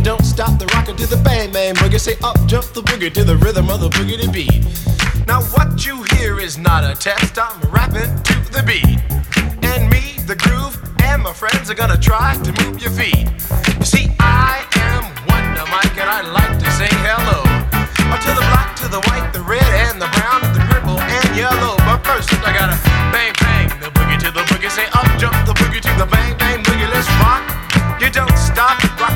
don't stop the rockin' to the bang bang boogie. Say up jump the boogie to the rhythm of the boogie beat. Now what you hear is not a test. I'm rapping to the beat, and me, the groove, and my friends are gonna try to move your feet. You see,